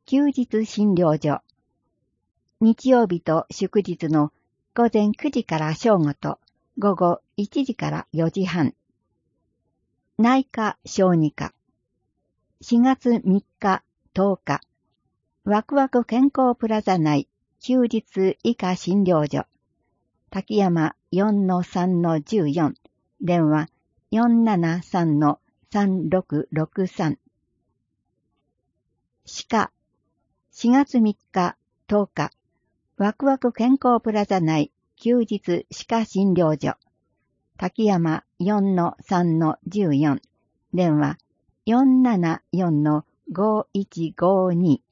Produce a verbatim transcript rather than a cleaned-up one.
休日診療所。日曜日と祝日の午前くじから正午と午後いちじからよじはん。内科小児科。しがつみっか、とおか。ワクワク健康プラザ内休日医科診療所。滝山 よんのさんのじゅうよん。電話 よんななさんのさんろくろくさん。歯科。しがつみっか、とおか。ワクワク健康プラザ内休日歯科診療所。滝山 よんのさんのじゅうよん。電話 よんななよんのごいちごに。